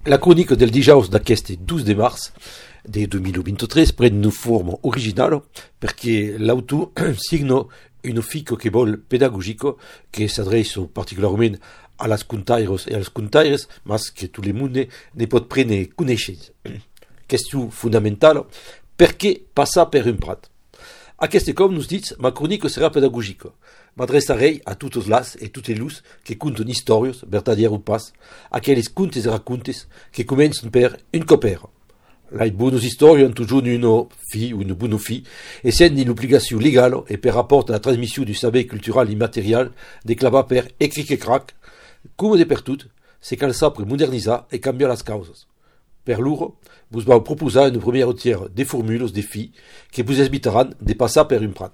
La chronique del dijous d'aquest 12 de març de 2023 pren una forma original perché l'autor signa un fico che vol pedagogico che s'adreça particularment a les contaires e als contaires, mas que tot le monde ne pot prendre coneixença. Question fondamentale, per què passar per un prat? Aquest cop nos dits, ma chronique serà pedagogica. M'adreçarei a totes les e totes los que conten històries, vertadières ou pas, aquelles contes e racontes que comencen per un copère. Les bonnes històries ont toujours une fille ou une bonne fille, et c'est une obligation légale et per rapport à la transmission du saber cultural immatériel déclamat per Écrit que crac, comme de per tot, c'est cal sapre modernisar et canviar les causes. Per loro, vos vau proposar une première tiers de formules de filles que vos evitaran de passar per un prat.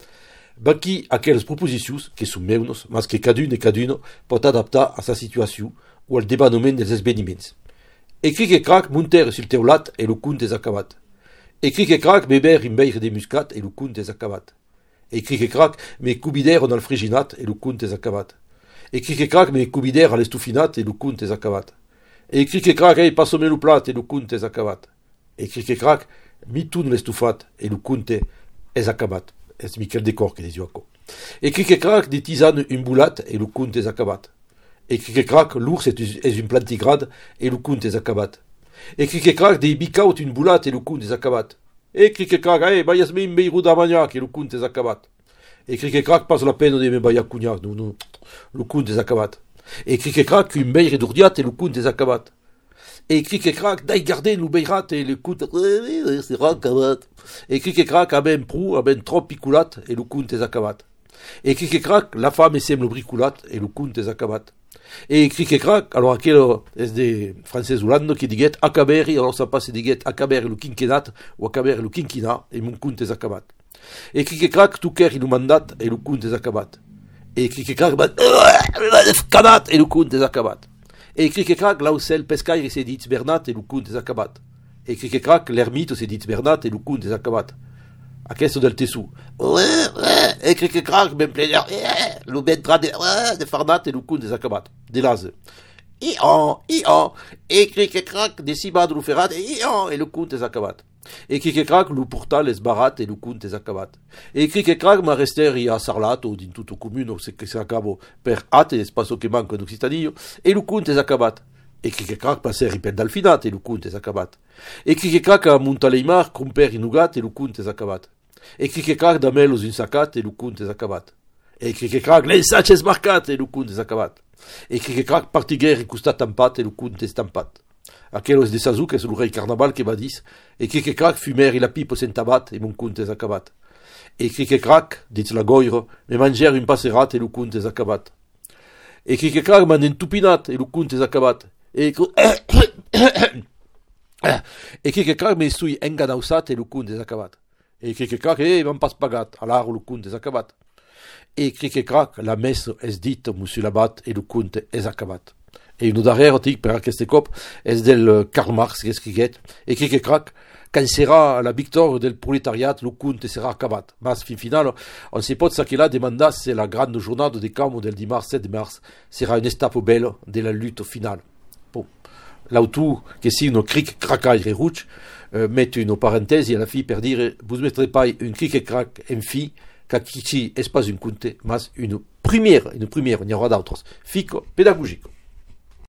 Banqui aquelles proposicions que són meunes, mas que cadun e caduna pot adaptar a sa situació o al debanament dels esveniments. Écrit que crac munter sul teulat e lo conte és acabat. Écrit que crac beber un beire de muscat e lo conte és acabat. Écrit que crac me cubider al friginat e lo conte és acabat. Écrit que crac me cubider a l'estofinat e lo conte és acabat. Écrit que crac passo-me lo plat e lo conte és acabat. Écrit que crac mi tourne l'estofat e lo conte és acabat. És Miquel de Cor que diu aquò. Écrit que crac de tisane un boulat e lo conte és acabat. Écrit que crac l'ours és un plantigrade e lo conte és acabat. Écrit que crac de bicaut un boulat e lo conte és acabat. Écrit que crac vaias-me un beirut d'armagnac e lo conte és acabat. Écrit que crac pas la pena de me baia cognac, non, lo conte és acabat. Écrit que crac un beire d'urdiat e lo conte és acabat. Écrit que crac d'ai garder lo beirat e le conte serà acabat. Écrit que crac ben prou, ben trop piculat e lo conte és acabat. Écrit que crac la femme sembla briculat e lo conte és acabat. Et écrit que crac, alors aquel est de français Hollande qui diguet acaberi, alors ça passe diguet acaberi lo quinquennat ou acaberi lo quinquina et mon conte és acabat. Écrit que crac tout quer il mandat et lo conte és acabat. Écrit que crac canat et lo conte és acabat. Écrit que crac l'ausel pescaire s'est dit bernat et lo conte és acabat. Écrit que crac l'ermite s'est dit bernat et lo conte és acabat. Aquest del tessú. Écrit que crac ben plena lo bentra de farnat et lo conte és acabat. De l'ase. Écrit que crac de cibad lo ferrat et lo conte és acabat. Écrit que crac lo portal és barat et lo conte és acabat. Écrit que crac ma rester a Sarlat o din tot o comune que s'acabo per ate espaço que manca d'Occitania et lo conte és acabat. Écrit que crac passer ripet d'alfinat et lo conte és acabat. Écrit que crac a Montaleimar comper inugat et lo conte és acabat. Écrit que crac d'amelos un sacat et lo conte és acabat. Écrit que crac l'ensatge és marcat et lo conte és acabat. Écrit que crac partiguer i costat tampat et lo conte és tampat. Aquello és de Sazou, que és el rei carnaval que va dir. Écrit que crac fumer i la pipa sen tabat et mon conte és acabat. Écrit que crac, dits la goire, me manger un passerat et lo conte és acabat. Écrit que crac m'han entupinat et lo conte és acabat. Écrit que crac me sui enganausat et lo conte és acabat. Écrit que crac m'han pas pagat, alar lo conte és acabat. Écrit que crac la messe és dit monsieur l'abat et lo conte és acabat. Et une darrer article per aquest cop és del Karl Marx que escriguet. Écrit que crac quand sera la victoire del proletariat lo conte serà acabat. Mas fin final on se pot sa que la demanda c'est la grande jornada de camp del dimarts 7 mars serà une étape belle de la lutte finale. Bon. L'autor que signe cric cracaire et rouge met une parenthèse à la fille per dire vous mettrez pas un cric et crac en fille qu'ici n'est pas une conte, mais une première, il y aura d'autres. Fico pédagogique.